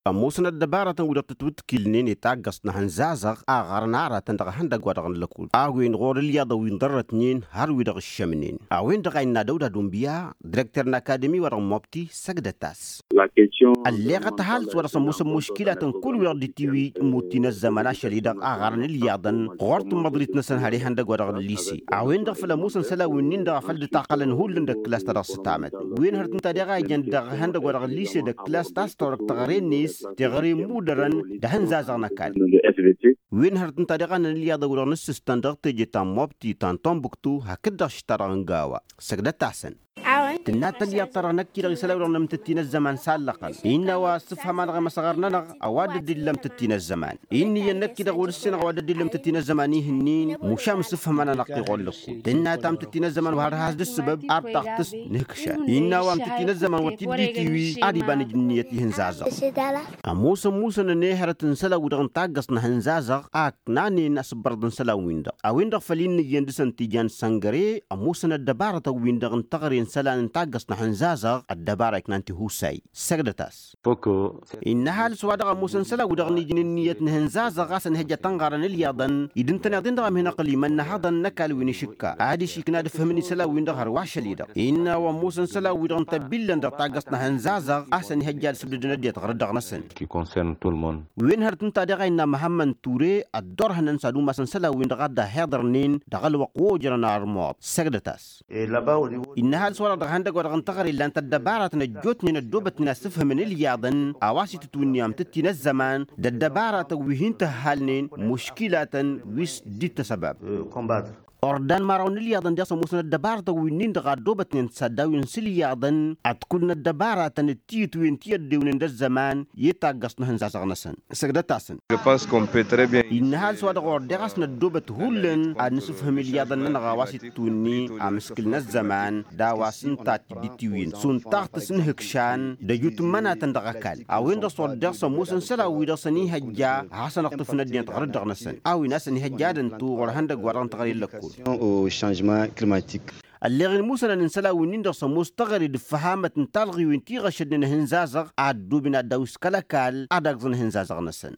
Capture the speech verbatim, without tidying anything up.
موسنا الدبارة ودا تتوتكل نيني تاقص نحن زازغ آغار نارا تندغ هندق ودغن لكول آوين غور الياضا وين ضرت نين هار ويدغ الشمنين آوين دغ إنا دودا دومبيا ديركتر أكاديمي ورغم موبتي سجدتاس اللي غتحال سورة سموس مشكلة كل ويرد تيوي موتين الزمن شريدغ آغارن الياضن غورت مضريت نسن هاري هندق ودغ الليسي آوين دغ فلا موسن سلا وينين دغ فلد تاقلن هولن دغ كلاس تدغ ستامت وين هرتن تادغا يجن دغ هندق ودغ الليسي دغ كلاس تاس تورك تغرين نيس تغري مودرن دهن زازغنا كال وين هرتن طريقان الياضة ورنس ستاندر تجي تام موبتي تان تومبكتو هكذا اشتران غاوة سجدت تحسن تنات اللي ترى نكير رسالة ورنم تتين الزمان سالقا إن واسفها ما نغم صغرنا نغ أواد دلم تتين الزمان إني ينكير ورسنا أواد دلم تتين الزماني هنين مشام صفها ما نقي غلقو تنات أم تتين الزمان وهذا هذا السبب أرتقص نكشا إن وام تتين الزمان وتدي تيوي أريبان جنيتي هنزازا موسى موسى نهرة تنسلا ودغن تاقص نهنزازا أك ناني ناس بردن سلا ويندا أويندا فلين يندسن تيجان سانغري موسى الدبارة ويندغن تغرين سلا نتاقص نحنزازغ الدبارة كنانتي هوساي سجدتاس فوكو إن حال سوادغ موسى سلا ودغن يجن نية نهنزازغ غاسن هجا تنغارن الياضن إذن تنغدين دغم هنا قليما نهضا نكال وين شكا عادي شيكنا دفهمني سلا ويندغ هرواش ليدا إن وموسى سلا ودغن تبيلن دغ تاقص نهنزازغ أحسن هجا سبدنا ديت غردغ نسن كي كونسيرن تو المون وين هرتن تادغ إن محمد توري الدور هنن سادو مسن سلا ويندغ دا هيدرنين دغل وقوو جرنا أرموات سجدتاس إن حال سوادغ هندق ورغن تغري لان تدبارة نجوتني ندوبت ناسفها من الياضن أواسي تتونيام تتين الزمان ددبارة وهين تهالنين مشكلة ويس ديت سبب أردان مارون الياضن جاسو موسنا الدبارة وينين دغا دوبت ننسادا وينسل الياضن أتكلنا الدبارة تنتيت وينتيت ديونين دا الزمان يتاقص نهنزاز غنسن سجدة تاسن إن هال سواد غور دغاس ندوبت هولن أنسفهم الياضن ننغا واسي توني أمسكلنا الزمان دا واسن تاتي ديتيوين سون تاقت سنهكشان دا يوتمانا تندغاكال أوين دا صور دغسو موسن سلا ويدا سني هجا حسن اقتفنا ديان تغرد غنسن أوين ناس هجا دنتو غرهندق ورغن تغري لكول au changement climatique. اللي غير موسى ننسلا ونندر سموس تغري دفهامة تلغي وينتي غشدنا هنزازغ عدو بنا دوس كلاكال عدق زن هنزازغ نسن